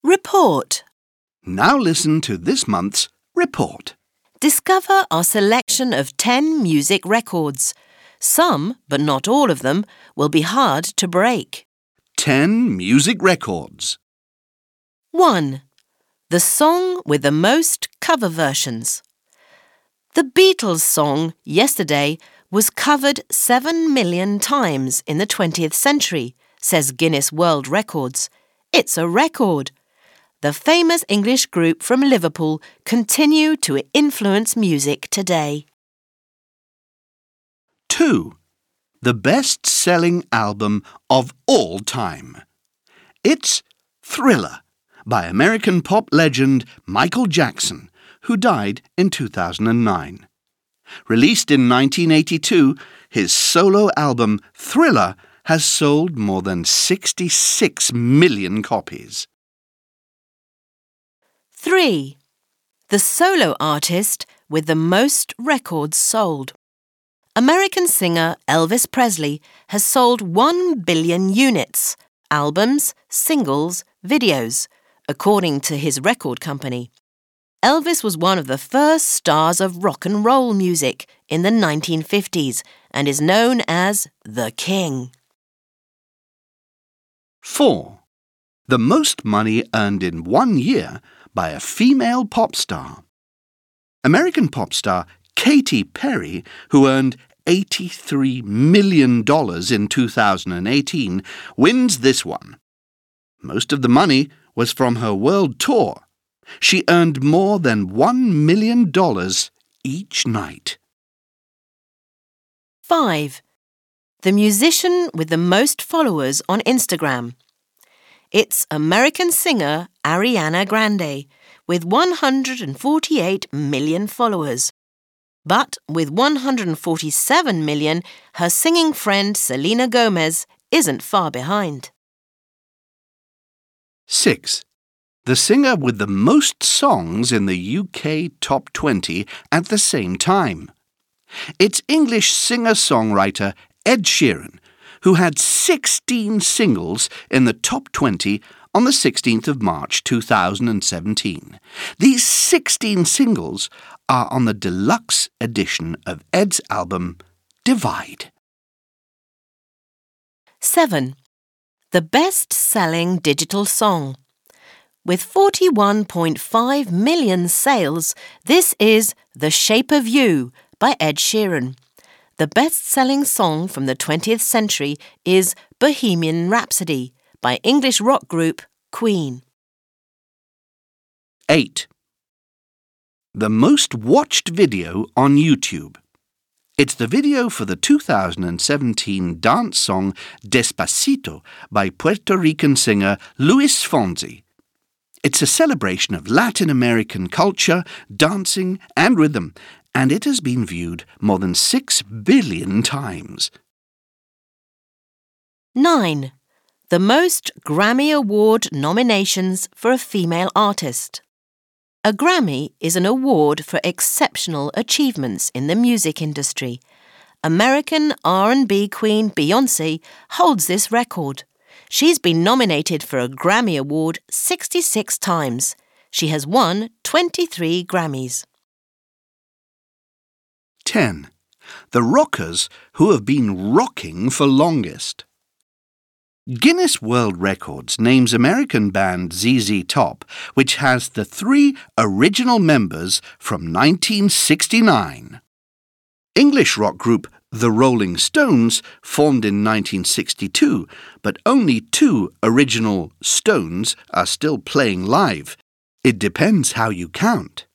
Report. Now listen to this month's report. Discover our selection of 10 music records. Some, but not all of them, will be hard to break. 10 music records. 1. The song with the most cover versions. The Beatles song Yesterday was covered 7 million times in the 20th century, says Guinness World Records. It's a record. The famous English group from Liverpool continue to influence music today. 2. The best-selling album of all time. It's Thriller by American pop legend Michael Jackson, who died in 2009. Released in 1982, his solo album Thriller has sold more than 66 million copies. 3. The solo artist with the most records sold. American singer Elvis Presley has sold 1 billion units, albums, singles, videos, according to his record company. Elvis was one of the first stars of rock and roll music in the 1950s and is known as the King. 4. The most money earned in 1 year by a female pop star. American pop star Katy Perry, who earned $83 million in 2018, wins this one. Most of the money was from her world tour. She earned more than $1 million each night. 5. The musician with the most followers on Instagram. It's American singer Ariana Grande, with 148 million followers. But with 147 million, her singing friend Selena Gomez isn't far behind. 6. The singer with the most songs in the UK Top 20 at the same time. It's English singer-songwriter Ed Sheeran, who had 16 singles in the top 20 on the 16th of March 2017. These 16 singles are on the deluxe edition of Ed's album, Divide. 7. The best-selling digital song. With 41.5 million sales, this is The Shape of You by Ed Sheeran. The best-selling song from the 20th century is Bohemian Rhapsody by English rock group Queen. 8. The most watched video on YouTube. It's the video for the 2017 dance song Despacito by Puerto Rican singer Luis Fonsi. It's a celebration of Latin American culture, dancing and rhythm, and it has been viewed more than 6 billion times. 9. The most Grammy Award nominations for a female artist. A Grammy is an award for exceptional achievements in the music industry. American R&B queen Beyoncé holds this record. She's been nominated for a Grammy Award 66 times. She has won 23 Grammys. 10. The rockers who have been rocking for longest. Guinness World Records names American band ZZ Top, which has the 3 original members from 1969. English rock group The Rolling Stones formed in 1962, but only 2 original Stones are still playing live. It depends how you count.